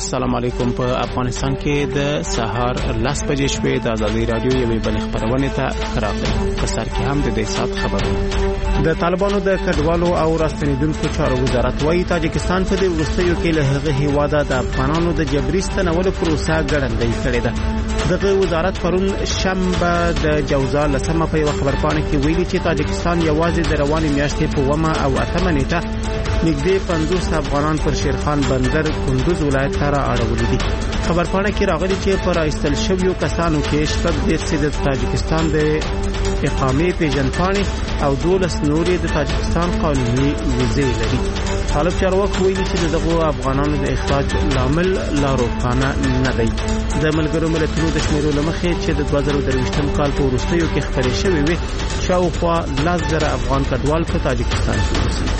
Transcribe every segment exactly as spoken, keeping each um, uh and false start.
السلام علیکم. په افغانستان کې د سهار لس بجې شوې د ازادي رادیو یوې بلې خبرونه ته راغلي. په سر کې هم د دې سات خبرونه. د طالبانو د کډوالو او راستنیدونکو چارو وزارت وايي تاجکستان په دې وروستیو کې له هغه هیواده د افغانانو د جبري ستنولو پروسه ګړندۍ کړې ده. دغه وزارت پرون شنبه د جوزا لسمه په یو خبرپاڼه کې ویلي چې تاجکستان یوازې د روانې میاشتې په ومه او اتمه نیټه نږدې پنځوس افغانان پر شیرخان بندر کندوز ولایت ته را اړولي دي. خبرپاڼه کې راغلي چې پر ایستل شویو کسانو کې شپږ دېرش د تاجکستان د اقامې پیژندپاڼې او دولس نورې د تاجکستان قانوني ویزې لري. طالب چارواکي ویلي چې دغه افغانانو د اخراج لامل لا روښانه نه دی. د ملګرو ملتونو د شمیرو له مخې چې د دوه زره درویشتم کال په وروستیو کې خپرې شوې وې شاوخوا لس زره افغان کډوال په تاجکستان کې اوسي.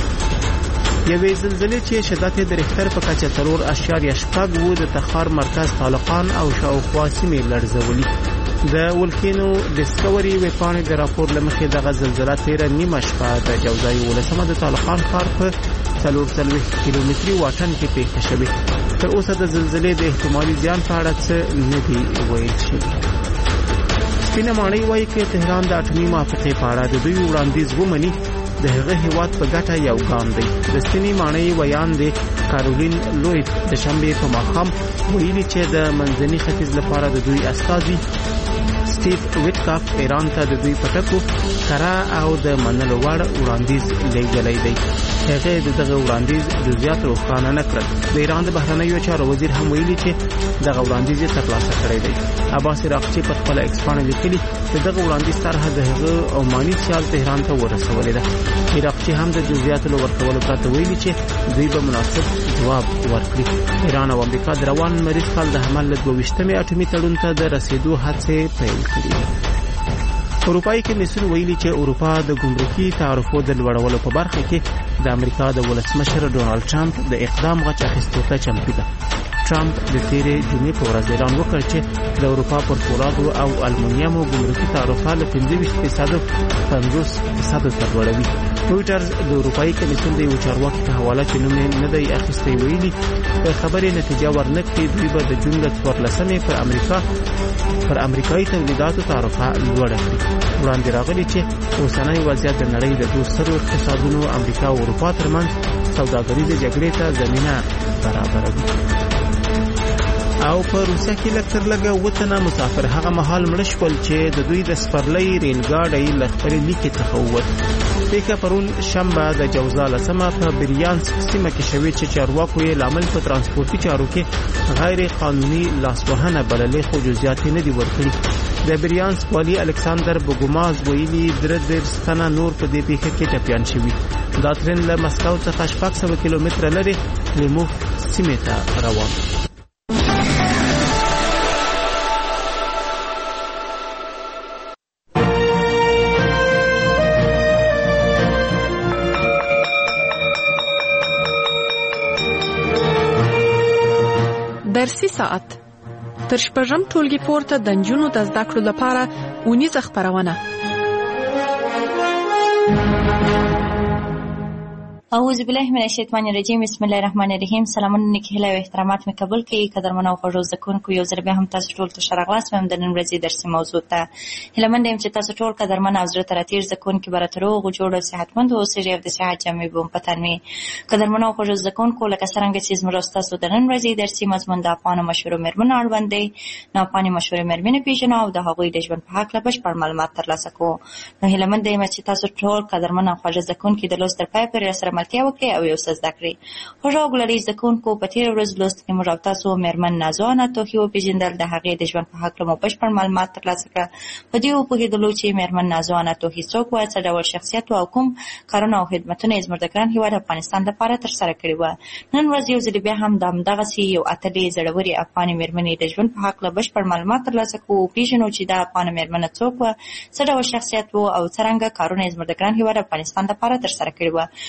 یوې زلزلې چې شدت یې د ریختر په کچه څلور اعشاریه شپږ و د تخار مرکز طالقان او شاوخوا سیمې لړزولي. د ولکینو ډسکوري ویبپاڼې د راپور له مخې دغه زلزله تیره نیمه شپه د جوزا یولسمه د طالقان ښار په څلور څلوېښت کیلومتري واټن کې پیښه شوې. تر اوسه د زلزلې د احتمالي زیان په اړه څه نه دي ویل شوي. سپینه ماڼۍ وایي چې تهران د اټومي موافقې په اړه د دوی وړاندیز ومني د هغه هیواد په ګټه یو ګام دی. د سپینې ماڼۍ ویان دی کارولین لوید د شنبې په ماښام ویلي چې د منځني ختیځ لپاره د دوی استازي سټیو ویټکاف ایران ته د دوی پټکو کره او د منلو وړ وړاندیز لېږلی دی. هغه د دغه وړاندیز جزئیات روښانه نه کړل. د ایران د بهرنیو چارو وزیر هم ویلي چې دغه وړاندیز یې ترلاسه کړی دی. عباس عراقچي په خپل ایکس پاڼه لیکلي چې دغه وړاندیز طرحه د هغه عماني سیال تهران ته ورسولې ده. عراقچي هم د جزئیاتو له ورکولو پرته ویلي چې دوی به مناسب ځواب ورکړي. ایران او امریکا د روان مریض کال د حمل له دوه ویشتمې اټومي تړون ته د رسیدو هڅې پیل کړي دي. اروپایي کمیسیون ویلي چې اروپا د ګمرکي تعرفو د لوړولو په برخه کې د امریکا د ولسمشر ډونالد ټرمپ د اقدام غچ اخیستو ته چمتو ده. ټرمپ د تیرې جمعې په ورځ اعلان وکړ چې د اروپا پر فولادو او المونیمو ګمرکي تعرفه له پنځه ویشت فیصده پنځوس فیصده ته لوړوي. رویټرز د اروپایي کمیسیون د یو چارواکي په حواله چې نوم یې نه دی اخیستی ویلي د خبرې نتیجه ورنکړي دوی به د جون له څوارلسمې پر امریکا پر امریکایي تولیداتو تعرفه لوړه کړي. وړاندې راغلي چې اوسنی وضعیت د نړۍ د دوه سترو اقتصادونو امریکا او اروپا ترمنځ سوداګریزې جګړې ته زمینه برابروي. او په روسیه کې لکتر لګه وطنه مسافر هغه مهال مړ شول چې د دوی د سپرلۍ ریلګاډۍ له خپلې لیکې څخه ووت. پیښه پرون شنبه د جوزا لسمه په بریانسک سیمه کې شوې چې چارواکو یې لامل په ترانسپورتي چارو کې غیر قانوني لاسوهنه بللې، خو جزئیات نه دي ورکړي. د بریانسک والی الکساندر بوګوماز ویلي درې دېرش تنه نور په دې پیښه کې ټپیان شوي. دا ترن له مسکو څخه شپږ سوه کیلومتره لرې لیموف سیمې ته روان. درسي ساعت تر شپږم ټولګي پورته د نجونو د زده کړو لپاره اونیزه خپرونه. اعوذ بالله من الشیطان الرجیم. بسم الله الرحمن الرحیم. سلامونه نیکی هیله او احترامات مې قبول کړئ. قدرمنو او خوږو زده کوونکو، یو ځل بیا هم تاسو ټول ته ښه راغلاست. مې هم د نن ورځې درسي موضوع ته هیلهمند یم چې تاسو ټول قدرمن او زړه ته راتېر زده کوونکي به راته روغ جوړ او صحتمند اوسئ او د صحت جامې به مو په تن وي. قدرمنو او خوږو زده کوونکو، لکه څرنګه چې زموږ او ستاسو د نن ورځې درسي مضمون د افغانو مشهورو مېرمنو اړوند دی، نو افغاني مشهورې مېرمنې پېژنو او د هغوی د ژوند په هکله بشپړ معلومات ترلاسه کوو. نو هیلهمند یم چې تاسو ټول قدرمن او خوږ زده کوونکي د لوست تر پایه پورې راسره ملتیا وکړئ او یو څه زده کړئ. خوږو او ګلالي زده کوونکو، په تېره ورځ لوست کې موږ او تاسو مېرمن نازو انا توخي وپېژندل. د هغې د ژوند په هکله مو بشپړ معلومات ترلاسه کړه. په دې وپوهېدلو چې مېرمن نازو انا توخي څوک وه، څه ډول شخصیت و او کوم کارونه او خدمتونه یې زموږ د ګران هېواد افغانستان لپاره ترسره کړي وه. نن ورځ یو ځلې بیا هم د همدغسې یو اتلې زړورې افغانې مېرمنې د ژوند په هکله بشپړ معلومات ترلاسه کوو، وپېژنو چې دا افغانه مېرمنه څوک وه، څه ډول شخصیت و او څرنګه کارونه یې زموږ د ګران هېواد افغانستان لپاره ترسره کړي وه. نو د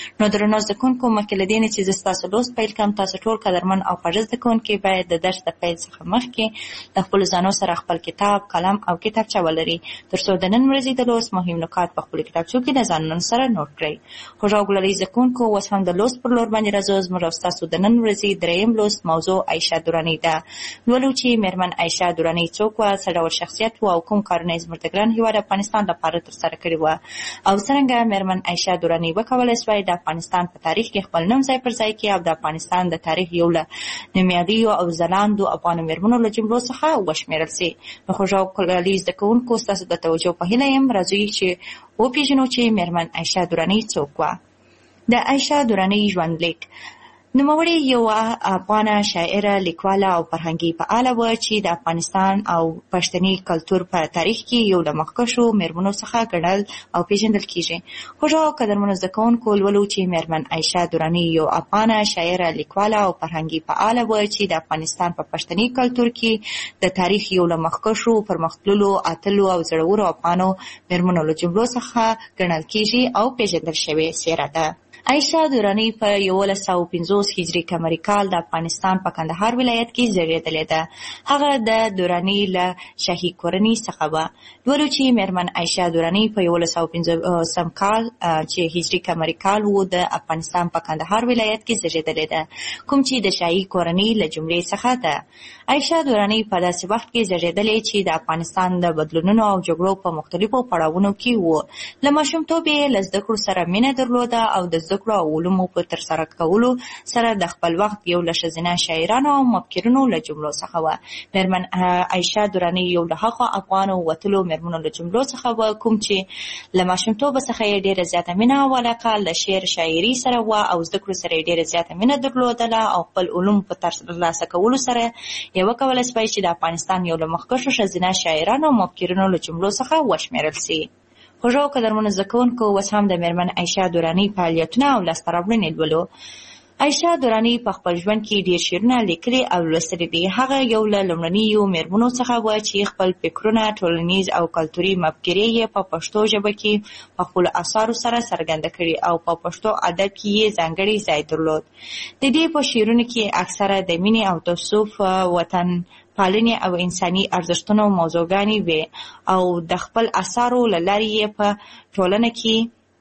درنو زده کوونکو، مخکې له دې نه چې زه ستاسو لوست پیل کړم، تاسو ټول قدرمن او خوږ زده کوونکي باید د درس د پیل څخه مخکې د خپلو ځانو سره خپل کتاب، قلم او کتابچه ولري، تر څو د نن ورځې د لوست مهم نکات په خپلو کتابچو کې د ځانونو سره نوټ کړئ. خوږ او ګلالي زده کوونکو، اوس هم د لوست پر لور باندې راځو. زموږ او ستاسو د نن ورځې دریم لوست موضوع عایشه دراني ده. لولو چې میرمن عایشه دراني څوک وه، څه ډول شخصیت و او کوم کارونه یې زموږ د ګران هېواد افغانستان لپاره ترسره کړي وه، او څرنګه میرمن عایشه دراني وکولی سوای د افغانستان په تاریخ کې خپل نوم ځای پر ځای کړي او د افغانستان د تاریخ یو له نومیالیو او ځلانده افغانو میرمنو له جملو څخه وشمېرل سي. نو خوږ او ګلالي زده کوونکو، ستاسو د توجه په هیله یم راځئ چې وپېژنو چې میرمن عایشه دراني څوک وه. د عایشه دراني ژوندلیک. نوموړې یوه افغانه شاعره، لیکواله او فرهنګي فعاله وه چې د افغانستان او پښتني کلتور په تاریخ کې یو له مخکښو میرمنو څخه ګڼل او پیژندل کیږي. خوږ او قدرمنو زده کوونکو، لولو چې میرمن عایشه دراني یو افغانه شاعره، لیکواله او فرهنګي فعاله وه چې د افغانستان په پښتني کلتور کې د تاریخ یو له مخکښو، پرمختللو، اتلو او زړورو افغانو میرمنو له جملو څخه ګڼل کیږي او پیژندل شوې څیره ده. عایشه دراني په یولس سوه پنځوس هجري قمري کال د افغانستان په کندهار ولایت کې زیږېدلې ده. هغه د دراني له شاهي کورنۍ څخه وه. لولو چې میرمن عایشه دراني په یولس سوه پنځوسم کال چې هجري قمري کال و د افغانستان په کندهار ولایت کې زیږېدلې ده، کوم چې د شاهي کورنۍ له جملې څخه ده. عایشه دراني په داسې وخت کې زیږېدلې چې د افغانستان د بدلونونو او جګړو په مختلفو پړاوونو کې و. له ماشومتوب یې له زده کړو سره مینه درلوده او د زده کړو او علومو په ترسره کولو سره د خپل وخت یو له ښځینه شاعرانو او مفکرینو له جملو څخه وه. میرمن عایشه دراني یو له هغو افغانو وتلو میرمنو له جملو څخه وه کوم چې له ماشومتوبه څخه یې ډېره زیاته مینه او علاقه له شعر شاعري سره وه او زده کړو سره یې ډېره زیاته مینه درلودله او خپل علوم په ترلاسه کولو سره یې وکولی سوای چې د افغانستان یو له مخکښو ښځینه شاعرانو او مفکرینو له جملو څخه وشمېرل سي. خوږ او قدرمنو زده کوونکو، اوس هم د میرمن عایشه دراني فعالیتونه او لاسته راوړنې لولو. عایشه دراني په خپل ژوند کې ډېر شعرونه لیکلي او لوستلي دي. هغه یو له لومړنیو میرمنو څخه وه چې خپل فکرونه، ټولنیز او کلتوري مفکورې یې په پښتو ژبه کې په خپلو اثارو سره څرګنده کړي او په پښتو ادب کې یې ځانګړی ځای درلود. د دې په شعرونو کې اکثره د مینې او تصوف، وطن پالنې او انساني ارزښتونو موضوعګانې وې او د خپل اثارو له لارې یې په ټولنه کې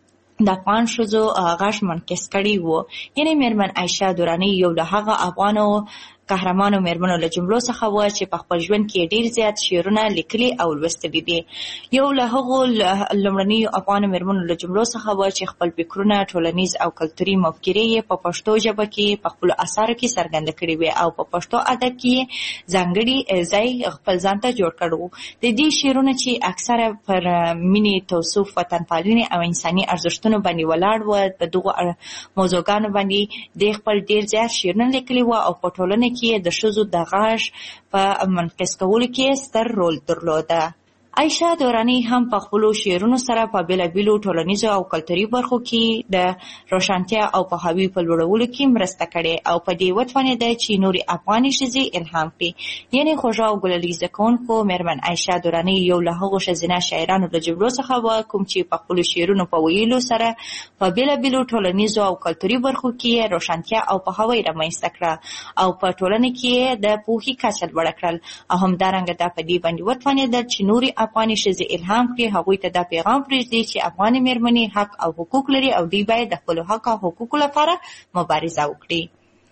د افغان ښځو غږ منعکس کړی و. یعنې میرمن عایشه دراني یو له هغه افغانو قهرمانو میرمنو له جملو څخه وه چې په خپل ژوند کې ډېر زیات شعرونه لیکلي او لوستلي دي. یو له هغو لومړنیو افغانو میرمنو له جملو څخه وه چې خپل فکرونه، ټولنیز او کلتوري مفکورې یې په پښتو ژبه کې په خپلو اثارو کې څرګنده کړي وې او په پښتو ادب کې یې ځانګړي ځای خپل ځان ته جوړ کړی و. د دې شعرونه چې اکثره پر مینې، تصوف، وطن پالنې او انساني ارزښتونو باندې ولاړ و، په دغو موضوعګانو باندې د خپل ډېر زیات شعرونه لیکلي و او په ټولنه کې د ښځو د غږ په منعکس کولو کې ستر رول درلوده. عایشه دراني هم په خپلو شعرونو سره په بېلابېلو ټولنیزو او کلتوري برخو کې د روښانتیا او پوهاوي په لوړولو کې مرسته کړې او په دې وتوانېده چې نورې افغاني ښځې الهام کړي. یعنې خوږ او ګلالي زده کوونکو، میرمن عایشه دراني یو له هغو ښځینه شاعرانو له جملو څخه وه کوم چې په خپلو شعرونو په ویلو سره په بېلابېلو ټولنیزو او کلتوري برخو کې روښانتیا او پوهاوی رامنځته کړه او په ټولنه کې د پوهې کچه لوړه کړل او همدارنګه دا په دې باندې وتوانېدل چې نورې افغاني ښځې الهام کړي، هغوی ته دا پیغام پرېږدي چې افغاني میرمنې حق او حقوق لري او دوی باید د خپلو حق او حقوقو لپاره مبارزه وکړي.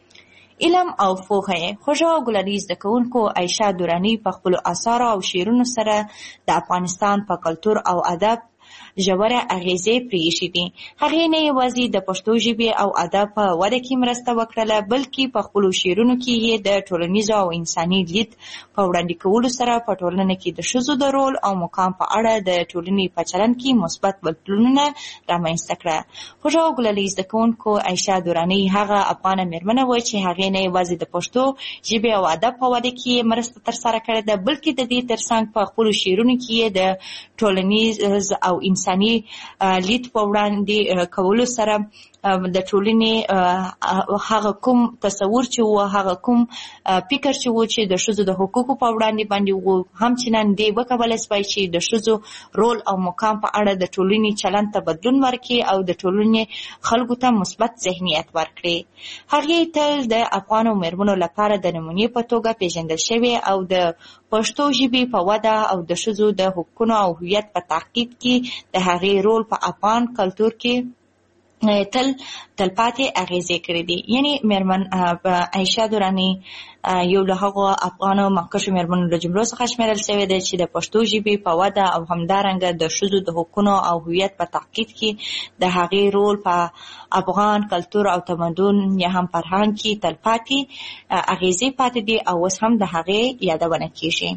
علم او پوهه. خوږ او ګلالي زده کوونکو، عایشه دراني په خپلو اثارو او شعرونو سره د افغانستان په کلتور او ادب ژوره اغیزې پرېښې دي. هغې نه یوازې د پښتو ژبې او ادب په وده کې مرسته وکړله، بلکې په خپلو شعرونو کې یې د ټولنیزو او انساني لید په وړاندې کولو سره په ټولنه کې د ښځو د رول او مقام په اړه د ټولنې په چلند کې مثبت بدلونونه رامنځته کړه. خوږ او ګلالي زده کوونکو، عایشه دراني هغه افغانه میرمنه وه چې هغې نه یوازې د پښتو ژبې او ادب په وده کې مرسته ترسره کړې ده، بلکې د دې ترڅنګ په خپلو شعرونو کې یې د ټولنیز او او انساني لید په وړاندې کولو سره د ټولنې هغه کوم تصور چې و هغه کوم فکر چې و چې د ښځو د حقوقو په وړاندې باندې و همچنان دی وکولای شي چې د ښځو رول او مقام په اړه د ټولنې چلند ته بدلون ورکړي او د ټولنې خلکو ته مثبت ذهنیت ورکړي. هغې تل د افغانو مېرمنو لپاره د نمونې په توګه پیژندل شوې او د پښتو ژبې په وده او د ښځو د حقوقو او هویت په تحقیق کې د هغې رول په افغان کلتور کې تل تلپاتې اغیزې کړې دي. یعنی مېرمن عایشه دراني یو له هغو افغانو مخکښو مېرمنو له جملو څخه شمیرل شوې ده چې د پښتو ژبې په وده او همدارنګه د ښځو د حقوقو او هویت په تحقیق کې د هغې رول په افغان کلتور او تمدن یا هم فرهنګ کې تلپاتې اغیزې پاتې دي او اوس هم د هغې یادونه کیږي.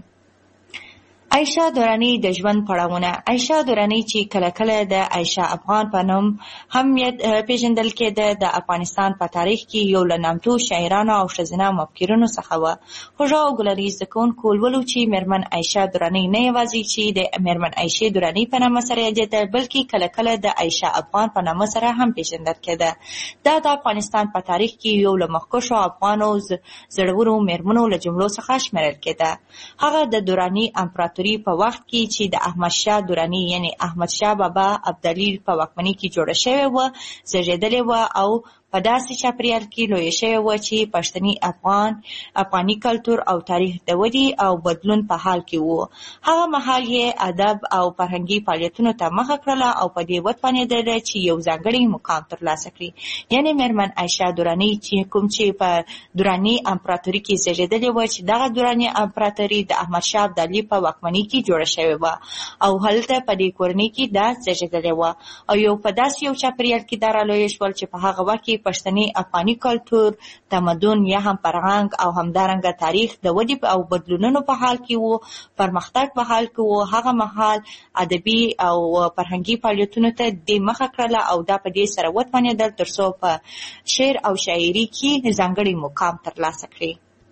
عایشه دراني د ژوند پړاوونه. عایشه دراني چې کله کله د عایشه افغان په نوم هم پیژندل کېده د افغانستان په تاریخ کې یو له نامتو شاعرانو او ښځینه مفکرینو څخه وه. خوږه او ګلریز زده کوونکو ولولو چې مېرمن عایشه دراني نه یوازې چې د مېرمن عایشې دراني په نامه سره یادېده بلکې کله کله د عایشه افغان په نامه سره هم پیژندل کېده. دا د افغانستان په تاریخ کې یو له مخکښو افغانو زړورو مېرمنو له جملو څخه شمیرل کېده. هغه د دراني امپراتوري په وخت کې چې د احمد شاه دراني یعنی احمد شاه بابا ابدالي په واکمنۍ کې جوړه شوې وه زېږېدلې وه او په داسې چاپریال کې لویه شوې وه چې پښتني افغان افغاني کلتور او تاریخ د ودې او بدلون په حال کې وو. هغه مهال یې ادب او فرهنګي فعالیتونو ته مخه کړله او په دې وتوانېدله چې یو ځانګړی مقام ترلاسه کړي. یعنې مېرمن عایشه دراني چې کوم چې په دراني امپراتوري کې زېږېدلې وه چې دغه دراني امپراتوري د احمد شاه ابدالي په واکمنۍ کې جوړه شوې وه او هلته په دې کورنۍ کې دا زېږېدلې وه او یو په داسې یو چاپریال کې دا رالویه شول چې په هغه وخت کې پښتني افغاني کلتور تمدن یا هم فرهنګ او همدارنګه تاریخ د ودې او بدلونونو په حال کې وو پرمختګ په حال کې وو. هغه مهال ادبي او فرهنګي فعالیتونو ته د مخه کړله او دا په دې سره وتوانېدل تر څو په شعر او شاعري کې ځانګړی مقام ترلاسه کړي.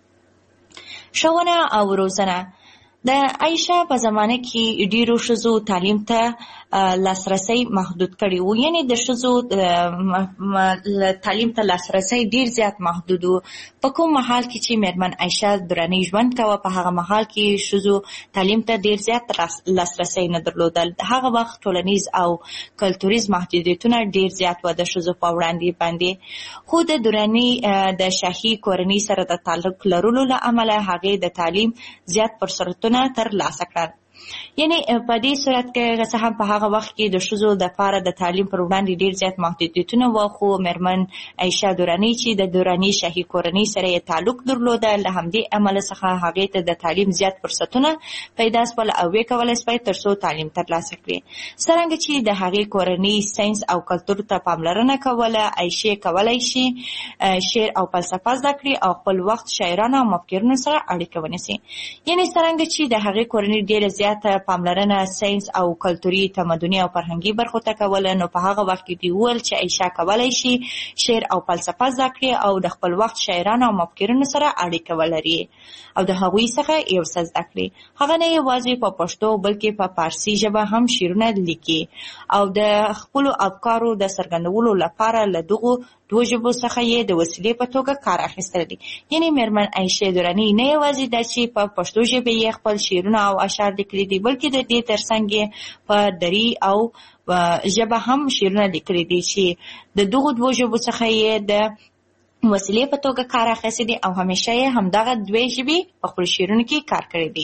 ښوونه او روزنه. د عایشه په زمانه کې ډیرو ښځو تعلیم ته لاسرسی محدود کړی و. یعنی د ښځو تعلیم ته لاسرسی ډیر زیات محدود و. په کوم مهال کې چې مېرمن عایشه دراني ژوند کوه په هغه مهال کې ښځو تعلیم ته ډیر زیات لاسرسی نه درلودل. هغه وخت ټولنیز او کلتوریز محدودیتونه ډیر زیات و د ښځو په وړاندې باندې. خو د دراني د شاهي کورنۍ سره د تعلق لرلو له امله هغې د تعلیم زیات فرصتونه تر لاسه کړل. یعنی په دې صورت کې څه هم په هغه وخت کې د ښځو لپاره د تعلیم پر وړاندې ډیر زیات محدودیتونه وو خو مېرمن عایشه دراني چې د دراني شاهي کورنۍ سره یې تعلق درلوده له همدې امله څخه هغې ته د تعلیم زیات فرصتونه پیدا شول او ویې کولی شوی تر څو تعلیم ترلاسه کړي. څرنګه چې د هغې کورنۍ ساینس او کلتور ته پاملرنه کوله عایشې کولی شي شعر او فلسفه زده کړي او خپل وخت شاعرانو او مفکرینو سره اړیکه ونیسي. یعنې څرنګه چې د هغې کورنۍ ډیره زیات پاملرنه ساینس او کلتوري تمدني او فرهنګي برخو ته کوله نو په هغه وخت کې دی ویل چې عایشه کولی شي شعر او فلسفه زده کړي او د خپل وخت شاعرانو او مفکرینو سره اړیکه ولري او د هغوی څخه یو څه زده کړي. هغه نه یوازې په پښتو بلکې په فارسي ژبه هم شعرونه لیکي او د خپلو افکارو د څرګندولو لپاره له دغو دوه ژبو څخه یې د وسیلې په توګه کار اخیستلی دی. یعنې مېرمن عایشه دراني نه یوازې دا چې په پښتو ژبه یې خپل شعرونه او اشعار لیکلي دي بلکې د دې ترڅنګ یې په دري او ژبه هم شعرونه لیکلي دي چې د دغو دوه ژبو څخه یې د وسیلې په توګه کار اخیستی دی او همیشه یې همدغه دوې ژبې په خپلو شعرونو کې کار کړی دی.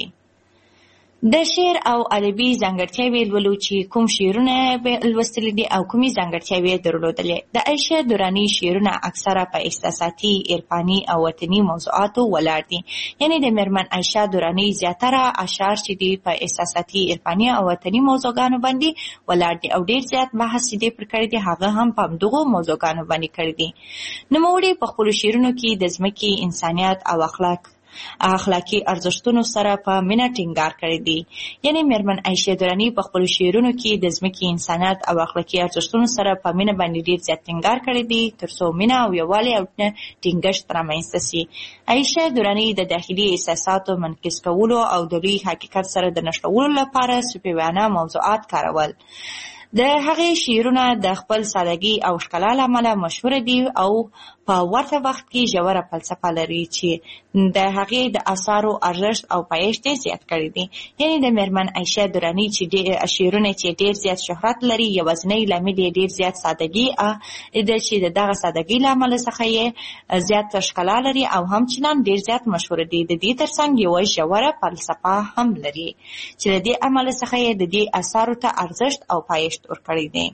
د شعر او ادبي ځانګړتیاوې لولو چې کوم شعرونه لوستلي دي او کومې ځانګړتیاوې یې درلودلې. د عایشه دراني شعرونه اکثره په احساساتي عرفاني او وطني موضوعاتو ولاړ دي. یعنې د مېرمن عایشه دراني زیاتره اشعار چې دي په احساساتي عرفاني او وطني موضوعګانو باندې ولاړ دي او ډیر زیات بحث چې دی پر کړی دی هغه هم په همدغو موضوعګانو باندې کړی دي. نوموړي په خپلو شعرونو کې د ځمکې انسانیت او اخلاق اخلاقي ارزښتونو سره په مینه ټینګار کړی دی. یعنی میرمن عایشه درانی په خپل شعرونو کې د ځمکې انسانیت او اخلاقي ارزښتونو سره په مینه باندې ډیر زیات ټینګار کړی دی ترڅو مینه او یووالی او ټینګښت رامنځته شي. عایشه درانی د داخلي احساساتو منعکس کولو او د لوی حقیقت سره د نښلولو لپاره صوفیانه موضوعات کارول. د هغې شعرونه د خپل سادګي او ښکلا له امله مشهوره دي او په ورته وخت کې ژوره فلسفه لري چې د هغې د اثارو ارزښت او پایښت زیات کړی دی. یعنی د میرمن عایشه درانی چې شعرونه چې ډیر زیات شهرت لري یوازینی لامل یې ډیر زیات سادګي ده چې د دغه سادګي له امله څخه یې زیات ښکلا لري او همچنان ډیر زیات مشهوره دي. د دې ترڅنګ یوه ژوره فلسفه هم لري چې د دې امله څخه یې د دې اثارو ته ارزښت او پایښت ورکړی دی.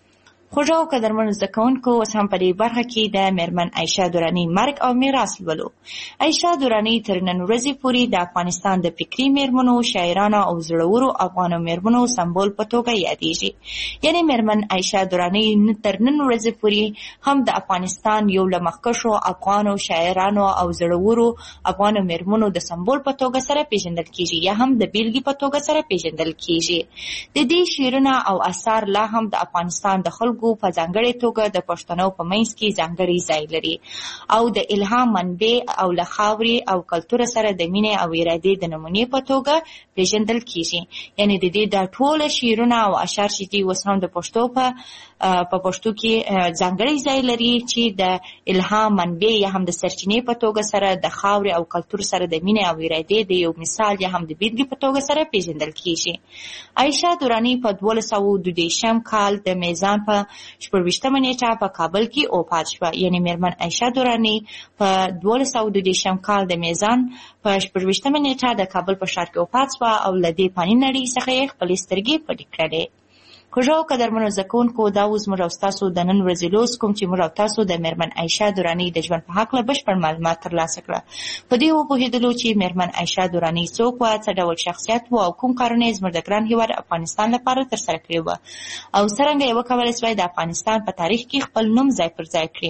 خوږو او قدرمنو زده کوونکو، اوس هم په دې برخه کې د میرمن عایشه درانی مرګ او میراث لولو. عایشه درانی تر نن ورځې پورې د افغانستان د فکري میرمنو، شاعرانو او زړورو افغانو میرمنو سمبول په توګه یادېږي. یعنی میرمن عایشه درانی تر نن ورځې پورې هم د افغانستان یو له مخکښو افغانو شاعرانو او زړورو افغانو میرمنو د سمبول په توګه سره پیژندل کیږي یا هم د بیلګې په توګه سره پیژندل کیږي. د دې شعرونه او اثار لا هم د افغانستان د خلکو په ځانګړې توګه د پښتنو په منځ کې ځانګړی ځای لري او د الهام منبع او له خاورې او کلتور سره د مینې او ارادې د نمونې په توګه پیژندل کیږي. یعنی د دې د ټول شعرونه او اشعار چې دي اوس هم د پښتو په په پښتو کې ځانګړی ځای لري چې د الهام منبع یا هم د سرچینې په توګه سره د خاورې او کلتور سره د مینې او ارادې د یو مثال یا هم د بیلګې په توګه سره پیژندل کیږي. عایشه درانی په دولس سوه دوه دېرشم کال د میزان په شپږویشتمه نیټه په کابل کې وفات شوه. یعنی میرمن عایشه درانی په دولس سوه دوه دېرشم کال د میزان په شپږویشتمه نیټه د کابل په ښار کې وفات شوه او له دې فاني نړۍ څخه یې خپلې سترګې پټې کړې. خوږو او قدرمنو زده کوونکو، دا اوس موږ او ستاسو د نن ورځې لوست کوم چې موږ او تاسو د میرمن عایشه درانی د ژوند په هکله بشپړ معلومات ترلاسه کړه. په دې وپوهېدلو چې میرمن عایشه درانی څوک وه، څه ډول شخصیت و او کوم کارونه یې زموږ د ګران هېواد افغانستان لپاره ترسره کړي وه او څرنګه یې وکولی سوای د افغانستان په تاریخ کې خپل نوم ځای پر ځای کړي.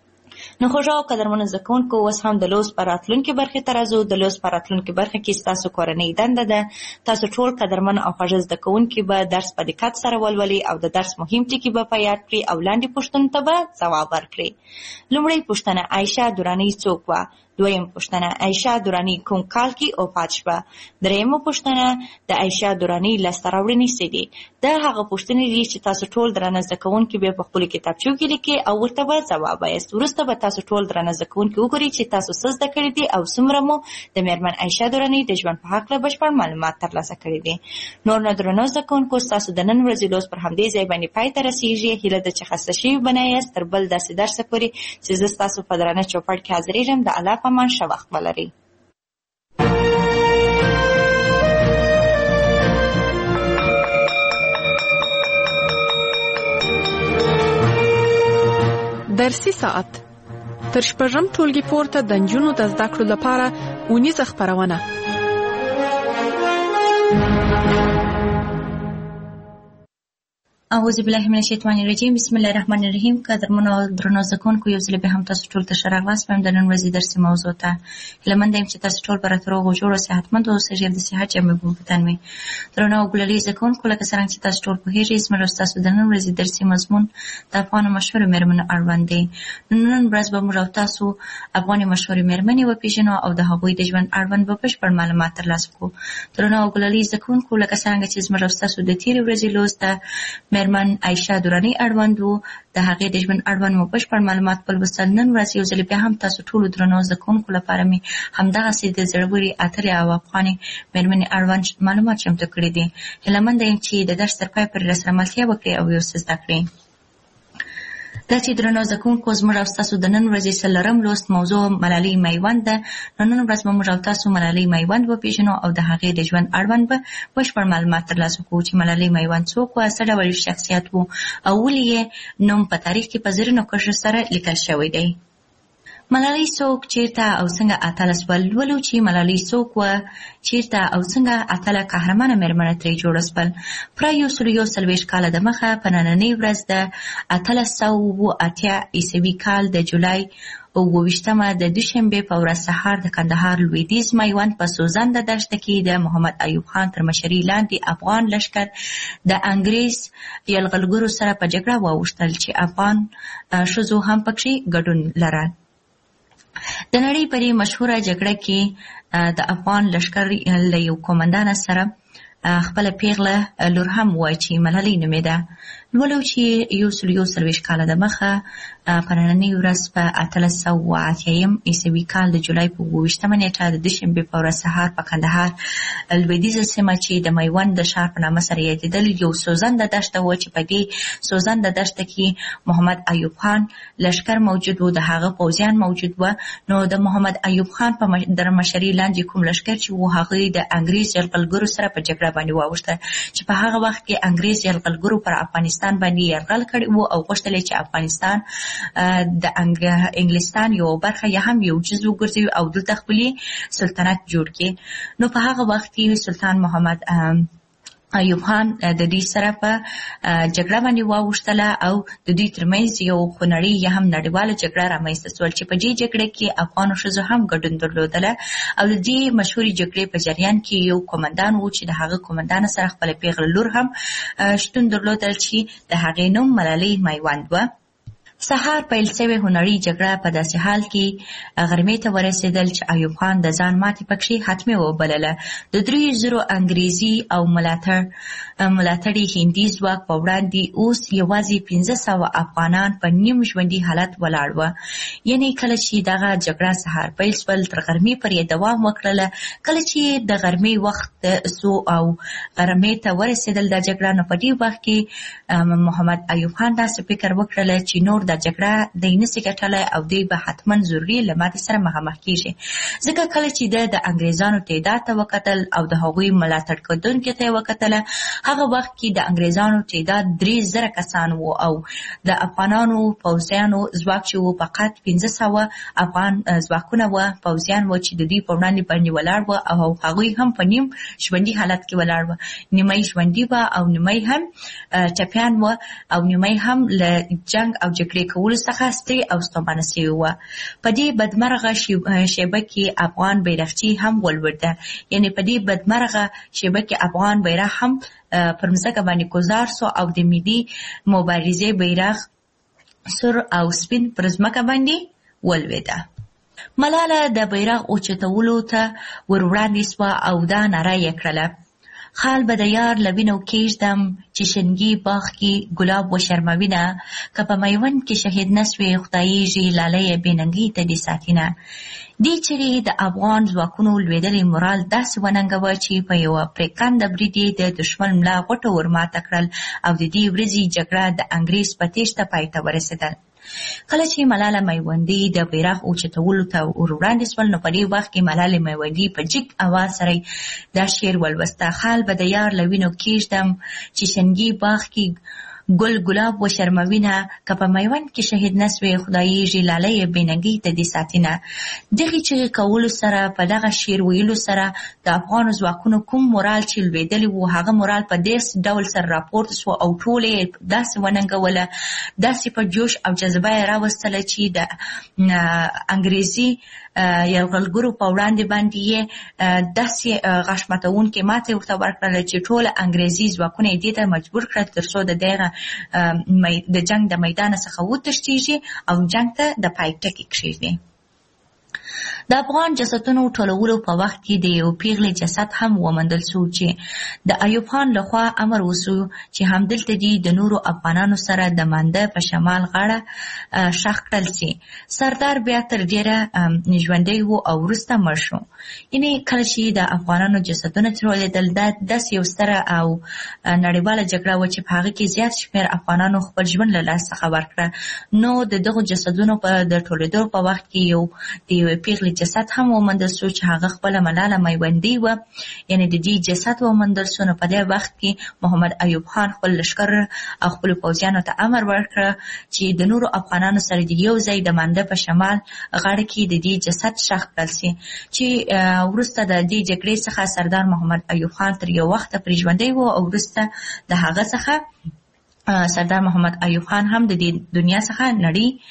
نو خوږو او قدرمنو زده کوونکو، اوس هم د لوست په راتلونکې برخې ته راځو. د لوست په راتلونکې برخه کې ستاسو کورنۍ دنده ده تاسو ټول قدرمن او خوږ زده کوونکي به درس په دقت سره ولولئ او د درس مهم ټکي به په یاد کړئ او لاندې پوښتنو ته به ځواب ورکړئ. لومړی پوښتنه: عایشه درانی څوک وه؟ دویم پوښتنه: عایشه درانی کوم کال کې وفات شوه؟ دریمه پوښتنه: د عایشه درانی لاسته راوړنې څه دي؟ دا هغه پوښتنې دي چې تاسو ټول درنه زده کوونکي به په خپلو کتابچو کې لیکئ او ورته به ځواب وایاست. وروسته به تاسو ټول درنه زده کوونکي وګورئ چې تاسو څه زده کړي دي او څومره مو د میرمن عایشه درانی د ژوند په هکله بشپړ معلومات ترلاسه کړي دي. نور نو درنو زده کوونکو، ستاسو د نن ورځې لوست پر همدې ځای باندې پای ته رسېږي. هیله ده چې خسته شوي به نه یاست. تر بل داسې درسه پورې چې زه ستاسو په درانه چوپړ کې حاضرېږم، د الله په امان ښه وخت ولرئ. درسي ساعت تر شپږم ټولګي پورته د نجونو د زده کړو لپاره اونیزه خپرونه. اعوذ بالله من الشیطان الرجیم. بسم الله الرحمن الرحیم. قدرمنو درنو زده کوونکو، یو ځل بیا هم تاسو ټول ته ښه راغلاست. وایم د نن ورځې درسي موضوع ته هیله مند یم چې تاسو ټول به راته روغ او جوړ او صحتمند اوسئ. ژر د صحت جامې به مو په تن وي. درنو او ګلالي زده کوونکو، لکه څرنګه چې تاسو ټول پوهېږئ، زموږ او ستاسو د نن ورځې درسي مضمون د افغانو مشهورو میرمنو اړوند دی. نن ورځ به موږ او تاسو افغاني مشهورې میرمنې وپېژنو او د هغوی د ژوند اړوند به بشپړ معلومات ترلاسه کړو. درنو او ګلالي زده کوونکو، لکه څرنګه چې زموږ او ستاسو د تېرې ورځې لوست د میرمن عایشه درانی اړوند وو، د هغې د ژوند اړوند مو بشپړ معلومات ولوستل. نن ورځ یو ځل بیا هم تاسو ټولو درنو زده کوونکو لپاره مې همدغسې د زړورې اترې او افغانې میرمنې اړوند معلومات چمتو کړي دي. هیله منده یم چې د درس تر پای پورې راسره ملتیا وکړئ او یو څه زده کړئ. دا چې درنو زده کوونکو، زموږ او ستاسو د نن ورځې څلورم لوست موضوع ملالۍ میوند ده. نو نن ورځ به موږ او تاسو ملالۍ میوند وپېژنو او د هغې د ژوند اړوند به بشپړ معلومات ترلاسه کړو چې ملالۍ میوند څوک وه، څه ډول شخصیت و او ولې یې نوم په تاریخ کې په زرینو کرښو سره لیکل شوی دی. ملالۍ څوک، چیرته او څنګه اتله سوه؟ لولو چې ملالۍ څوک وه، چیرته او څنګه اتله قهرمانه میرمنه ترې جوړه سول. پوره یو سل یو څلوېښت کاله دمخه په نننۍ ورځ د اتلس سوه اووه اتیا عیسوي کال د جولای په اووه ویشتمه د دوشنبې په ورځ سهار د کندهار لویدیځ میوند په سوزنده دشته کې د محمد ایوب خان تر مشرۍ لاندې افغان لښکر د انګریز یرغلګرو سره په جګړه واوښتل چې افغان ښځو هم پکې ګډون لرل. د نړۍ په دې مشهوره جګړه کې د افغان لښکر له یو قومندان سره خپله پیغله لور هم وایي چې ملالۍ نومېده. لولو چې یو سل یو څلوېښت کاله د مخه په نننۍ ورځ په اتلس سوه اتیایم عیسوي کال د جولای په اووه ویشتمه نېټه د دوشنبې په ورځ سهار په کندهار لویدیځه سیمه چې د میوند د ښار په نامه سره یادېدل یو سوزنده دښته وه چې په دې سوزنده دښته کې محمد ایوب خان لښکر موجود و، د هغه پوځیان موجود وه. نو د محمد ایوب خان په در مشرۍ لاندې کوم لښکر چې و هغه د انګریز یرغلګرو سره په جګړه باندې واوښته چې په هغه وخت کې انګریز یرغلګرو پر افغانستان باندې یرغل کړی و او غوښتل چې افغانستان د انګلستان یو برخه یا هم یو جز وګرځوي او دلته خپل سلطنت جوړ کړي. نو په هغه وخت کې سلطان محمد ایوب خان د دې سره په جګړه باندې واوښتله او د دوی ترمنځ یو خونړۍ یا هم نړیواله جګړه رامنځته شول چې په دې جګړه کې افغانو ښځو هم ګډون درلودله او د دې مشهورې جګړې په جریان کې یو قومندان و چې د هغه قومندان سره خپله پیغله لور هم شتون درلودل چې د هغې نوم ملالۍ میوند وه. سهار پیل شوې هنري جګړه په داسې حال کې غرمې ته ورسېدل چې ایوب خان د ځان ماتې پکې حتمي وبلله. د دریو زرو انګریزي او ملاتړ ملاتړي هندي ځواک په وړاندې اوس یوازې پنځه سوه افغانان په نیم ژوندي حالت ولاړ وه. یعنې کله چې دغه جګړه سهار پیل شول تر غرمې پورې دوام وکړله. کله چې د غرمې وخت سو او غرمې ته ورسېدل د جګړه، نو په دې وخت کې محمد ایوب خان داسې فکر وکړله چې نور د جګړه دی نسي ګټلی او دوی به حتما ضروري له ماتې سره مخامخ کېږي. ځکه کله چې د د انګریزانو تعداد ته وکتل او د هغوی ملاتړ کوونکو ته یې وکتله، هغه وخت کې د انګریزانو تعداد درې زره کسان و او د افغانانو پوځیانو ځواک چې و فقط پنځه سوه افغان ځواکونه وه، پوځیان وه چې د دوی په وړاندې باندې ولاړ وه او هغوی هم په نیم ژوندي حالت کې ولاړ وه. نیمه ژوندي وه او نیمه هم ټپیان وه او نیمه هم له جنګ او جګړې کولو څخه ستړي او ستومانه شوي وه. په دې بدمرغه شیبه کې افغان بیرغچی هم ولوېده. یعنې په دې بدمرغه شیبه کې افغان بیرغ هم پر مځکه باندې ګذار سو او د ملي مبارزې بیرغ سور او سپین پر ځمکه باندې ولوېده. ملاله د بیرغ اوچتولو ته ور وړاندې سوه او دا ناره یې کړله: خال به د یار له وینو کېږدم چې شنګي باغ کې ګلاب وشرموینه، که په میوند کې شهید نه سوې خدایږي لاله یې بېننګۍ ته دې ساتینه. دې چیرې د افغان ځواکونو لوېدلې مورال داسې وننګوه چې په یوه پرېکنده برید یې د دښمن ملا غوټه ورماته کړل او د دې ورځې جګړه د انګریز په تېښته پای ته ورسېدل. کله چې ملاله میوندي د بیرغ اوچتولو ته ور وړاندې سول، نو په دې وخت کې ملالې میوندي په جګ اواز سره دا شعر ولوسته: خال به د یار له وینو کېږدم چې شنګي باغ کې ګل ګلاب وشرموینه، که په میوند کې شهید نه سوې خدایږي لاله یې بېننګۍ ته دې ساتینه. دغې چغې کولو سره، په دغه شعر ویلو سره د افغانو ځواکونو کوم مورال چې لوېدلی و، هغه مورال په داسې ډول سره راپورته سو او ټول یې داسې وننګوله، داسې په جوش او جذبه یې راوستله چې د انګریزي یرغلګرو په وړاندې باندې یې داسې غاښ ماتونکې ماتې ورته ورکړله چې ټوله انګریزي ځواکونه یې دې ته مجبور کړل تر څو د دغه د جنګ د میدانه څخه وتښتېږي او جنګ ته د پای ټکی کښېږدي. د افغان جسدونو ټولولو په وخت کې د یو پیغلې جسد هم وموندل شو چې د ایوب خان لخوا امر وشو چې همدلته دې د نورو افغانانو سره د مانده په شمال غاړه ښخ کړل شي. سردار بیا تر ډېره ژوندی و او وروسته مړ شو. یعنې کله چې د افغانانو جسدونه ټولېدل، دا داسې یو ستره او نړیواله جګړه وه چې په هغه کې زیات شمېر افغانانو خپل ژوند له لاسه څخه ورکړه. نو د دغو جسدونو په د ټولېدو په وخت کې یو د یوې پیغلې جسد هم وموندل شو چې هغه خپله ملاله میوندي وه. یعنې د دې جسد وموندل شو. نو په دې وخت کې محمد ایوب خان خپل لښکر او خپلو پوځیانو ته امر ورکړه چې د نورو افغانانو سره د یو ځای د مانده په شمال غاړه کې د دې جسد ښخ کړل شي. چې وروسته د دې جګړې څخه سردار محمد ایوب خان تر یو وخته پرې ژوندی و او وروسته د هغه څخه سردار محمد ایوب خان هم د دې دنیا څخه نړۍ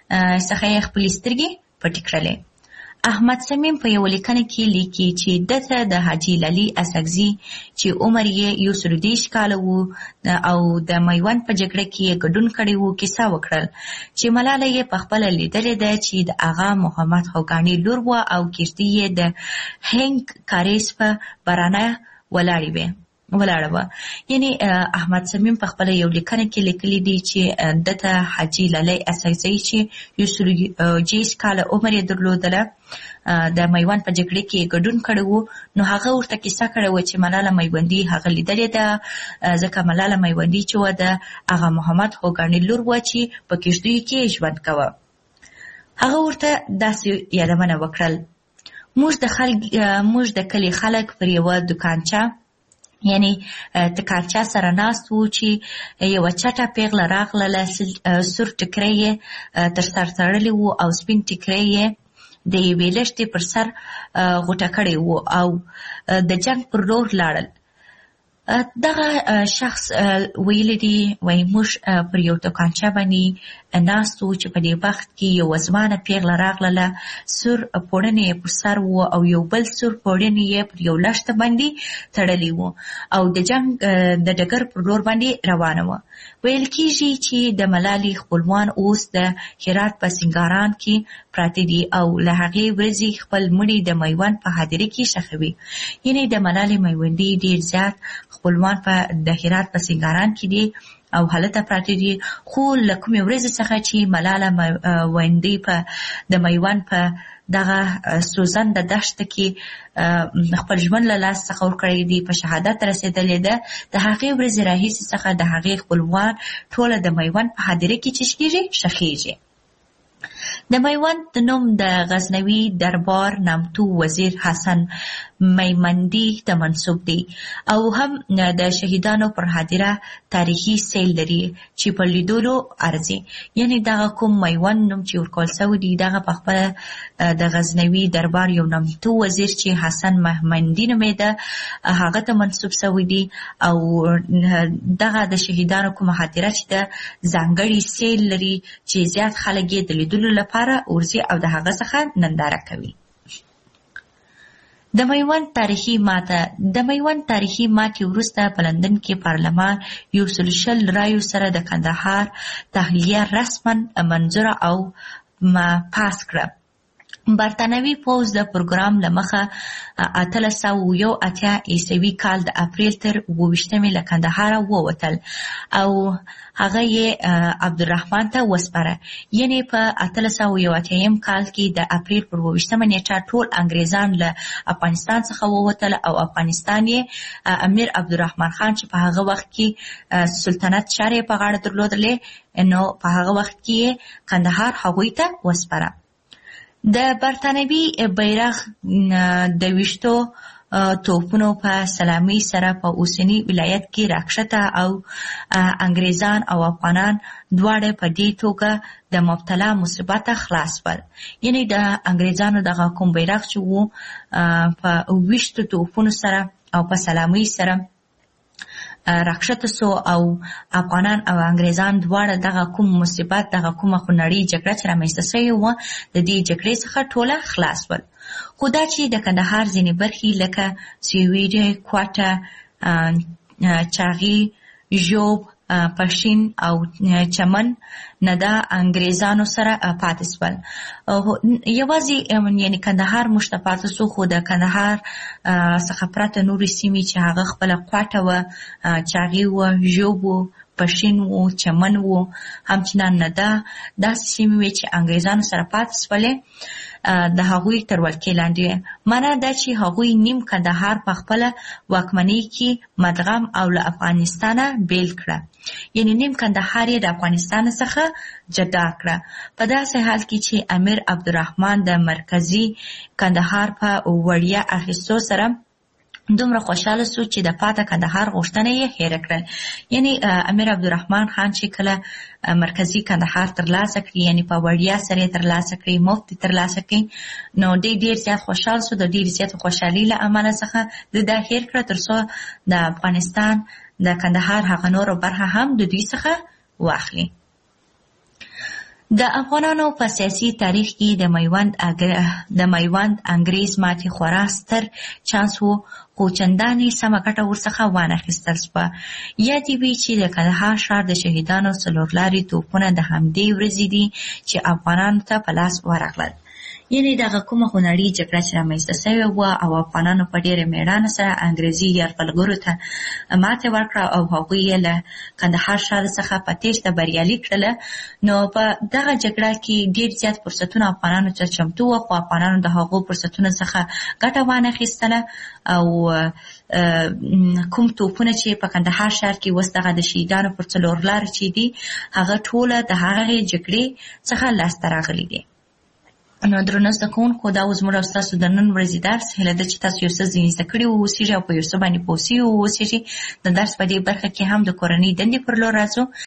څخه خپل سترګې پټې کړلې. احمد صمیم په یو لیکنه کې لیکي چې دته د حاجي لالی اسکزي چې عمر یې یو سل دېرش کاله وو او د میوند په جګړه کې ګډون کړی وو کیسه وکړل چې ملاله یې په خپل لیدلې ده چې د آغا محمد خوګانی لور وه او کیستی یې د هنګ کاریس په برانه ولاړې وې ولاړه وه. یعنی احمد صمیم په خپل یو لیکنه کې لیکلی دی چې دته حاجي لالی اسکزي چې یو سل دېرش کاله عمر یې درلودله د میوند په جګړه کې ګډون کړی وو، نو هغه ورته کیسه کړې وه چې ملاله میوندي هغه لیدلې ده، ځکه ملاله میوندي چې وه د آغا محمد خوګانی لور وه چې په کښتیو کې ژوند کوه. هغه ورته داسې یادونه وکړل. موږ د خلک موږ د کلي خلک پر یوه دوکانچه یعنی تکارچا سره ناست وو چې یوه چټه پیغله راغله، سور ټکری یې تر سر تړلی وو او سپین ټکری یې د یوې لښتې پر سر غوټه کړی وو او د جنګ پر لور لاړل. دغه شخص ویلی دی وایي موږ پر یو دوکانچه باندې ناست وو چې په دې وخت کې یو ځوانه پیغله راغله، سور پوړنې یې پر سر وو او یو بل سور پوړنې یې پر یو لښته باندې تړلی وو او د جنګ د ډګر پر لور باندې روانه وه. ویل کېږي چې د ملالې خپلوان اوس د هرات په سنګاران کې پراته دي او له هغې ورځې خپل مړي د میوند په هدیره کې ښخوي. یعنې د ملالې میوندي ډېر زیات خپلوان په د هرات په سنګاران کې دي او هلته پراته دي، خو له کومې ورځې څخه چې ملاله میوندي په د میوند په دغه سوزنده دښته کې خپل ژوند له لاس څخه ورکړی دی، په شهادت رسېدلې ده، د هغې ورځې راهیسې څخه د هغې خپلوان ټوله د میوند په هدیره کې چې کېږي ښخېږي. د میوند د نوم د غزنوي دربار نامتو وزیر حسن میمندي ته منسوب دی او هم د شهیدانو پر هدیره تاریخي سیل لري چې په لیدلو ارزي. یعنی دغه کوم میوند نوم چې ورکول سوی دی دغه په خپله د غزنوي دربار یو نامتو وزیر چې حسن میمندي نومېده هغه ته منسوب سوی دی او دغه د شهیدانو کومه هدیره چې د ځانګړي سیل لري چې زیات خلک یې د لیدلو لپاره ورځي او د هغه څخه ننداره کوي. د میوند تاریخي ماته د میوند تاریخي ماتې وروسته په لندن کې پارلمان یو سل شل رایو سره د کندهار تحلیه رسما منظوره او پاس کړه. برطانوي پوځ د پروګرام له مخه اتلس سوه یو اتیا عیسوي کال د اپریل تر اووه ویشتمې له کندهاره ووتل او هغه یې عبدالرحمن ته وسپاره. یعنې په اتلس سوه یو اتیایم کال کې د اپریل پر اووه ویشتمه نیټه ټول انګریزان له افغانستان څخه ووتل او افغانستان یې امیر عبدالرحمن خان چې په هغه وخت کې سلطنت چارې په غاړه درلودلې نو په هغه وخت کې کندهار هغوی ته وسپاره. د برطانوي بیرغ د ویشتو توپونو په سلامي سره په اوسني ولایت کې راکښته او انګریزان او افغانان دواړه په دې توګه د مبتلا مصیبته خلاص ول. یعنی د انګریزانو دغه کوم بیرغ چې وو په ویشتو توپونو سره او په سلامي سره راکښته سو او افغانان او انګریزان دواړه دغه کوم مصیبت دغه کومه خونړۍ جګړه چې رامنځته سوې وه د دې جګړې څخه ټوله خلاص ول. خو دا چې د کندهار ځینې برخې لکه سویډه، کوټه، چاغي، ژوب، پښین او چمن نه د انګریزانو سره پاتې سول. یوازې یعنې کندهار موږ ته پاتې سو، خو د کندهار څخه پرته نورې سیمې چې هغه خپله کوټه وه، چاغي وه، ژوب و، پښین و، چمن و، همچنان نه ده داسې سیمې وې چې انګریزانو سره پاتې سولې د هغوی تر ولکې لاندې. معنا دا چې هغوی نیم کندهار په خپله واکمنۍ کې مدغم او له افغانستانه بیل کړه. یعنی نیم کندهار یې د افغانستان څخه جدا کړه. په داسې حال کې چې امیر عبدالرحمن د مرکزي کندهار په وړیا اخیستو سره دومره خوشاله سو چې د پاته کندهار غوښتنه یې هېره کړل. یعنی امیر عبدالرحمن خان چې کله مرکزي کندهار ترلاسه کړي، یعنی په وړیا سره یې ترلاسه کړي، مفت یې ترلاسه کړي، نو دی ډېر زیات خوشحال سو. د ډېر زیات خوشحالۍ له امله څخه د دا هېر کړه تر څو د افغانستان د کندهار هغه نورو برخه هم د دوی څخه واخلي. د افغانانو په سیاسي تاریخ کې د میوند د میوند انګریز ماتې خورا ستر چانس وو، خو چندانې سمه ګټه ورڅخه وانخیستل شوه. یاد وي چې د کندهار ښار د شهیدانو څلورلارې توپونه د همدې ورځې دي چې افغانانو ته په لاس ورغلل. یعنې دغه کومه خونړۍ جګړه چې رامنځته سوې وه او افغانانو په ډېره مېړانه سره انګریزي یرغلګرو ته ماتې ورکړه او هغوی یې له کندهار ښار څخه په تېښته بریالي کړله. نو په دغه جګړه کې ډېر زیات فرصتونه افغانانو ته چمتو وه، خو افغانانو د هغو فرصتونو څخه ګټه وانخیستله او کوم توپونه چې په کندهار ښار کې اوس دغه د شهیدانو پر څلور لارو چې دي هغه ټوله د هغې جګړې څخه لاسته راغلي دي. نو درنو زده کوونکو، دا زموږ او ستاسو د نن ورځې درس. هیله ده چې تاسو یو څه ځینې زده کړي واوسېږئ او په یو څه باندې پوه سوي واوسېږئ. د درس په دې برخه کې هم د کورنۍ دندې پر لور راځو.